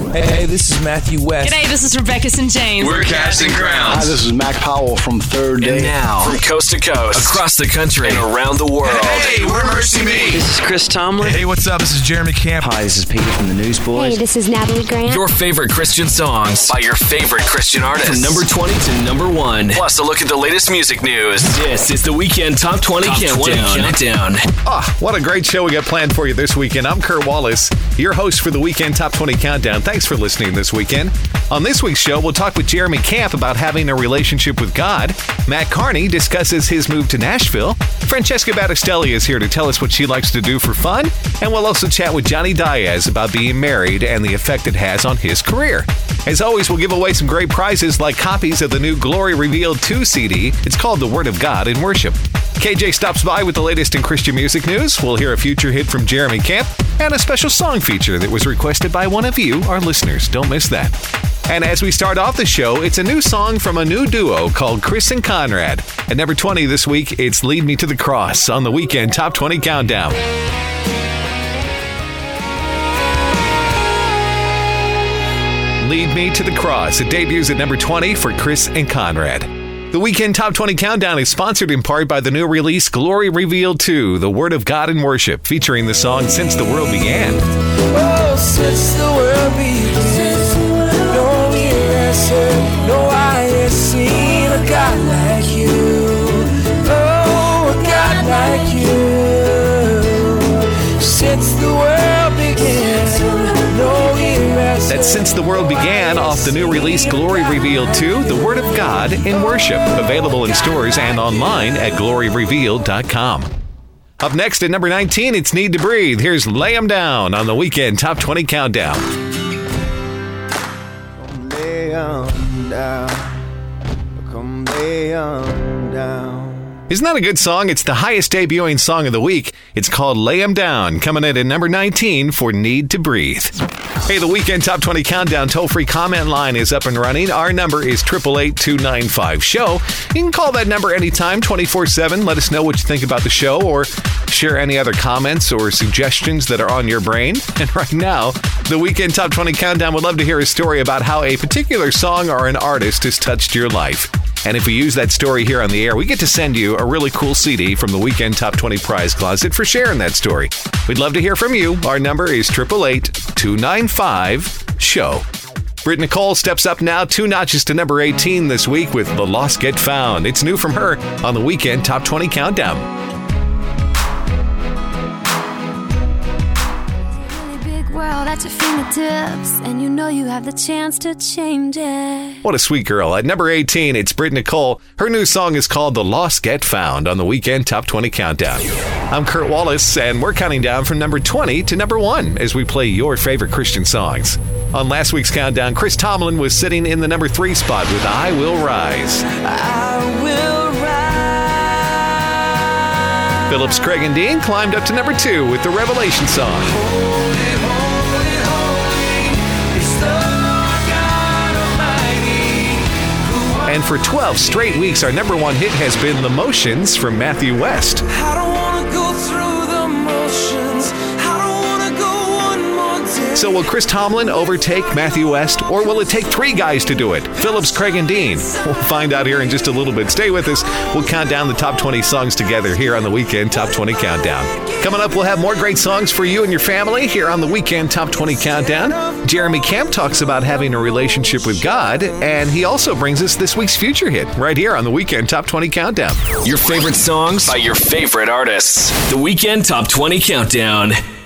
Hey, this is Matthew West. G'day, this is Rebecca St. James. We're Casting Crowns. Hi, this is Mac Powell from Third Day. And now, from coast to coast, across the country, and around the world. Hey, we're Mercy Me. This is Chris Tomlin. Hey, what's up? This is Jeremy Camp. Hi, this is Peter from the Newsboys. Hey, this is Natalie Grant. Your favorite Christian songs by your favorite Christian artists. From number 20 to number 1. Plus, a look at the latest music news. This is the Weekend Top 20 Countdown. Oh, what a great show we got planned for you this weekend. I'm Kurt Wallace, your host for the Weekend Top 20 Countdown. Thanks for listening this weekend. On this week's show, we'll talk with Jeremy Camp about having a relationship with God. Matt Carney discusses his move to Nashville. Francesca Battistelli is here to tell us what she likes to do for fun. And we'll also chat with Johnny Diaz about being married and the effect it has on his career. As always, we'll give away some great prizes like copies of the new Glory Revealed 2 CD. It's called The Word of God in Worship. KJ stops by with the latest in Christian music news. We'll hear a future hit from Jeremy Camp and a special song feature that was requested by one of you, our listeners. Don't miss that. And as we start off the show, it's a new song from a new duo called Chris and Conrad. At number 20 this week, it's Lead Me to the Cross on the Weekend Top 20 Countdown. Lead Me to the Cross. It debuts at number 20 for Chris and Conrad. The Weekend Top 20 Countdown is sponsored in part by the new release Glory Revealed 2, The Word of God in Worship, featuring the song Since the World Began. Oh, since the world began, no ear has heard, no eye has seen a God like you. Oh, a God like you. Since the world began, no ear has heard. That's Since the World Began off the new release Glory Revealed 2, The Word of God in Worship, available in stores and online at gloryrevealed.com. Up next at number 19, it's Need to Breathe. Here's Lay 'Em Down on the Weekend Top 20 Countdown. Come lay 'em down. Come lay 'em down. Isn't that a good song? It's the highest debuting song of the week. It's called Lay 'Em Down, coming in at number 19 for Need to Breathe. Hey, the Weekend Top 20 Countdown toll-free comment line is up and running. Our number is 888-295-SHOW. You can call that number anytime, 24/7. Let us know what you think about the show or share any other comments or suggestions that are on your brain. And right now, the Weekend Top 20 Countdown would love to hear a story about how a particular song or an artist has touched your life. And if we use that story here on the air, we get to send you a really cool CD from the Weekend Top 20 Prize Closet for sharing that story. We'd love to hear from you. Our number is 888-295-SHOW. Britt Nicole steps up now 2 notches to number 18 this week with The Lost Get Found. It's new from her on the Weekend Top 20 Countdown. At your fingertips, and you know you have the chance to change it. What a sweet girl. At number 18, it's Britt Nicole. Her new song is called The Lost Get Found on the Weekend Top 20 Countdown. I'm Kurt Wallace, and we're counting down from number 20 to number 1 as we play your favorite Christian songs. On last week's countdown, Chris Tomlin was sitting in the number 3 spot with I Will Rise. I will rise. Phillips, Craig, and Dean climbed up to number 2 with the Revelation song. And for 12 straight weeks, our number 1 hit has been The Motions from Matthew West. I don't want to go through the motions. I don't want to go one more day. So will Chris Tomlin overtake Matthew West, or will it take 3 guys to do it? Phillips, Craig, and Dean. We'll find out here in just a little bit. Stay with us. We'll count down the top 20 songs together here on the Weekend Top 20 Countdown. Coming up, we'll have more great songs for you and your family here on the Weekend Top 20 Countdown. Jeremy Camp talks about having a relationship with God, and he also brings us this week's future hit right here on the Weekend Top 20 Countdown. Your favorite songs by your favorite artists. The Weekend Top 20 Countdown.